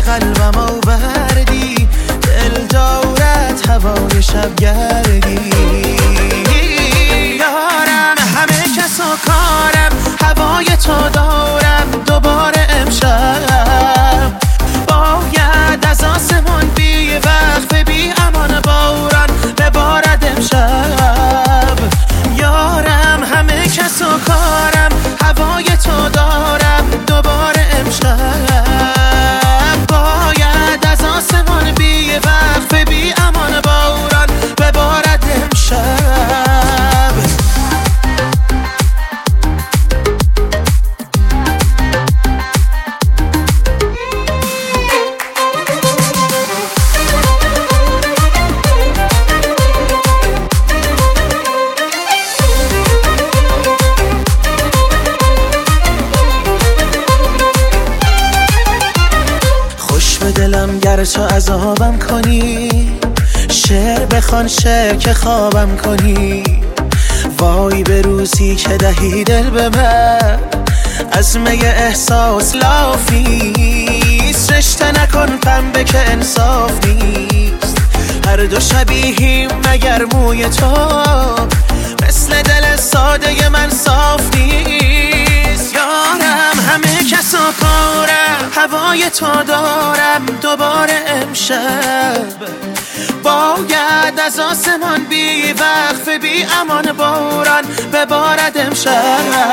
قلبم آوردی، دل دارد هوای شبگردی. یارم همه کس و کارم، هوای تو دارم دوباره امشب. باید از آسمان بی وقف بی امان باران ببارد امشب. یارم همه کس و کارم، هوای تو دارم دوباره امشب. باید از آسمان بی وقف بی امان باران ببارد امشب. دلم گر تو عذابم کنی، شعر بخوان شعر که خوابم کنی. وای به روزی که دهی دل به من، از می احساس لافیست. رشته نکن پنبه که انصاف نیست، هر دو شبیهیم مگر موی تو مثل دل ساده من صاف نیست. یارم همه کس و کارم، هوای تو دارم دوباره امشب. باید از آسمان بی وقف بی امان باران ببارد امشب.